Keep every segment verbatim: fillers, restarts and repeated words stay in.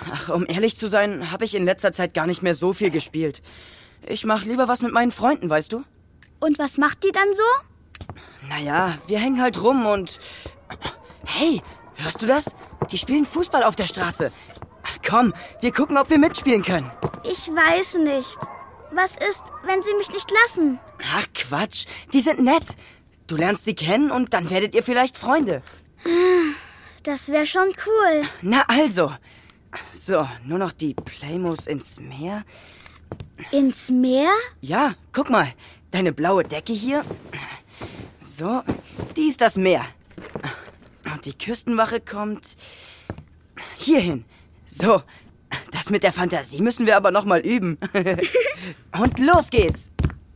Ach, um ehrlich zu sein, habe ich in letzter Zeit gar nicht mehr so viel gespielt. Ich mache lieber was mit meinen Freunden, weißt du? Und was macht die dann so? Naja, wir hängen halt rum und... Hey, hörst du das? Die spielen Fußball auf der Straße. Komm, wir gucken, ob wir mitspielen können. Ich weiß nicht. Was ist, wenn sie mich nicht lassen? Ach, Quatsch. Die sind nett. Du lernst sie kennen und dann werdet ihr vielleicht Freunde. Das wäre schon cool. Na also. So, nur noch die Playmos ins Meer. Ins Meer? Ja, guck mal. Deine blaue Decke hier. So, die ist das Meer. Und die Küstenwache kommt hierhin. So, das mit der Fantasie müssen wir aber noch mal üben. Und los geht's.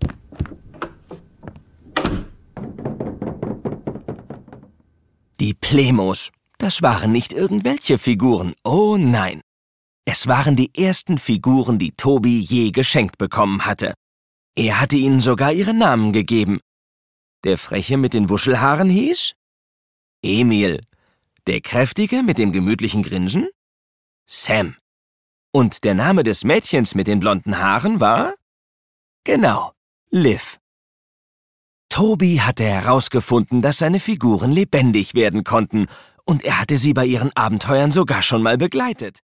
Die Playmos, das waren nicht irgendwelche Figuren, oh nein. Es waren die ersten Figuren, die Tobi je geschenkt bekommen hatte. Er hatte ihnen sogar ihre Namen gegeben. Der Freche mit den Wuschelhaaren hieß Emil. Der Kräftige mit dem gemütlichen Grinsen? Sam. Und der Name des Mädchens mit den blonden Haaren war? Genau, Liv. Tobi hatte herausgefunden, dass seine Figuren lebendig werden konnten, und er hatte sie bei ihren Abenteuern sogar schon mal begleitet.